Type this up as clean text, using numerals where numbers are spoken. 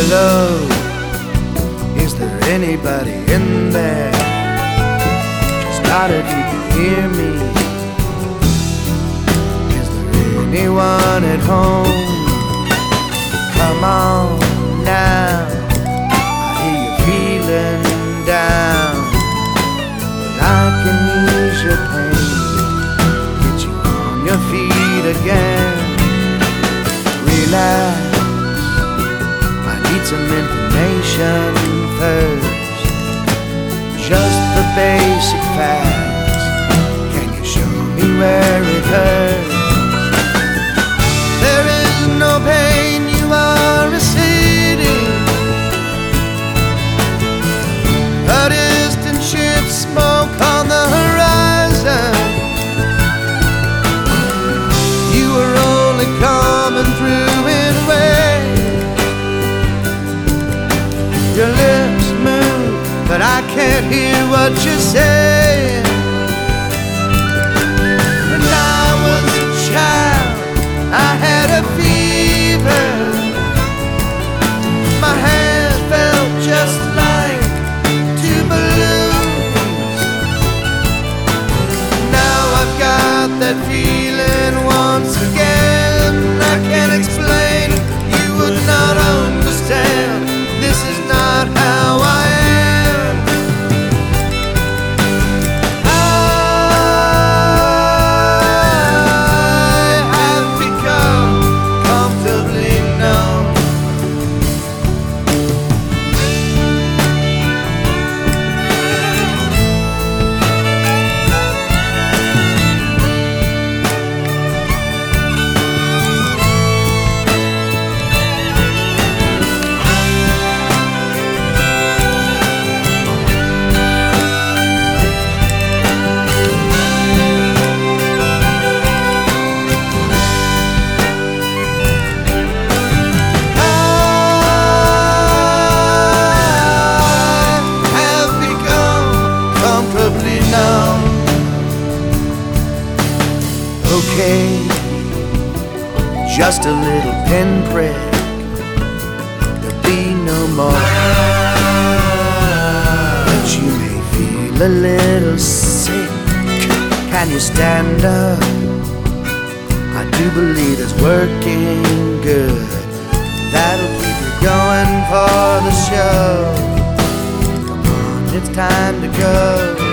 Hello, is there anybody in there? Just thought if you could hear me. Is there anyone at home? Come on now, I hear you feeling down, but I can ease your pain, get you on your feet again. Relax, need some information first, just the basic facts. Can you show me where it hurts? There is no pain, you are a city, a distant ship, smoke on the horizon. You were only coming through in a way. Your lips move, but I can't hear what you're saying. When I was a child, I had a fever. My hands felt just like two balloons. Now I've got that feeling once again. I can't explain it, you would not understand. This is not how I am. I have become comfortably numb. Okay, just a little pinprick, there'll be no more. But you may feel a little sick. Can you stand up? I do believe it's working good. That'll keep you going for the show. Come on, it's time to go.